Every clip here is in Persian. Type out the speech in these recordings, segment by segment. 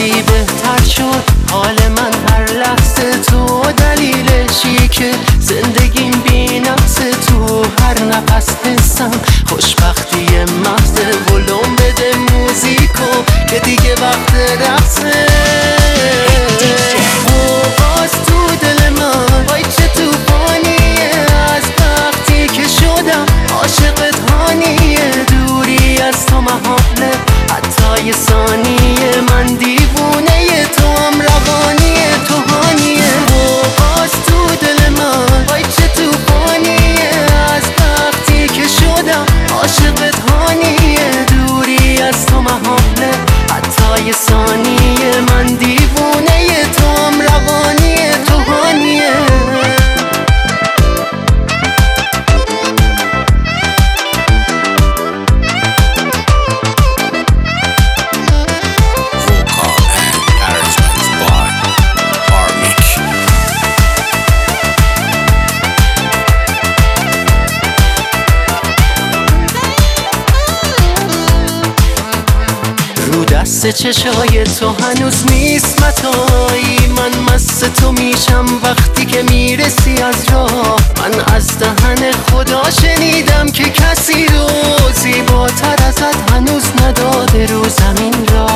روزی بهتر شد حال من هر لحظه تو دلیلشی که زندگیم بی نقص تو هر نفس حسم خوشبختی محضه ولوم بده موزیکو که دیگه وقت رقصه باز تو دل من وای چه توفانیه از وقتی که شدم عاشقت هانیه دوری از تو محاله حتی یه ثانیه من دیوونه تو هم روانیه تو هانیه باز تو دل من وای چه توفانیه از وقتی که شدم عاشقت هانیه دوری از تو محاله حتی یه ثانیه من دیوونه تو هم روانیه تو هانیه دست چشای تو هنوز نیست متایی من مست تو میشم وقتی که میرسی از راه من از دهن خدا شنیدم که کسی رو زیباتر ازت هنوز نداده رو زمین را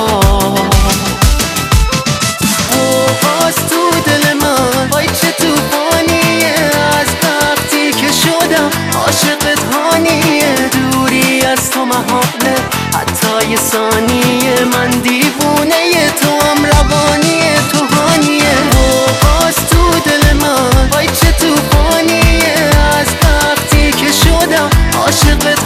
باز تو دل من وای چه توفانیه از وقتی که شدم عاشقت هانیه دوری از تو محاله حتی یه ثانیه من دیوونه تو هم روانیه تو هانیه باز تو دل من وای چه توفانیه از وقتی که شدم عاشقت